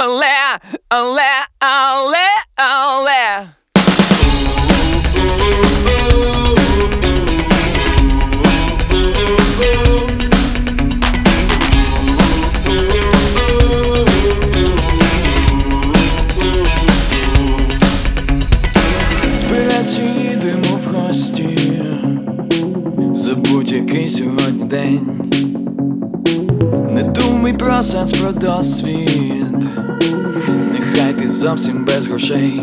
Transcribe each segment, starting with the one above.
але, але, але, але. Збирайся, їдемо в гості, забудь, який сьогодні день. Не думай про сенс, про досвід, нехай ти зовсім без грошей.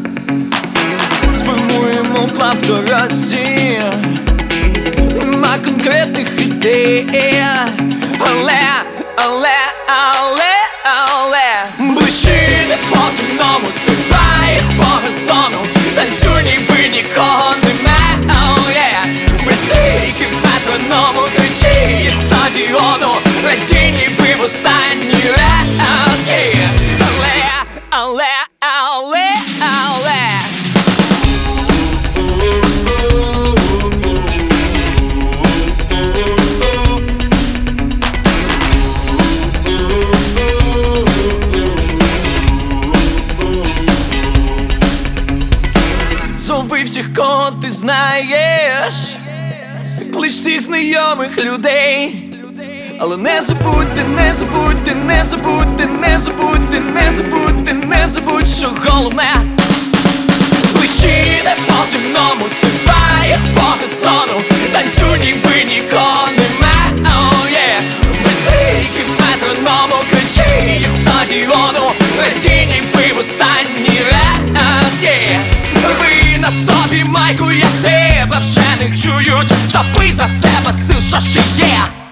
Сформуємо план в дорозі, нема конкретних ідей, але, але, але, але. Ближче не по-земному, стрибай по газону, танцюй, ніби нікого нема, oh yeah. Без криків метроному, кричи, як стадіону, радій, ніби в останній раз, yeah. Але, але, але, але. Зови всіх, кого ти знаєш, клич всіх знайомих людей. Але не забудьте, не забудьте, не забудьте, не забудьте, не забудьте, не забудь, що головне. Ближче не по-земному, стрибай по газону, танцюй, ніби нікого нема, oh yeah. Без криків метроному, кричи, як стадіону, радій, ніби в останній раз, yeah. Ви на собі майку, як тебе вже не чують, та бий за себе сил, що ще є.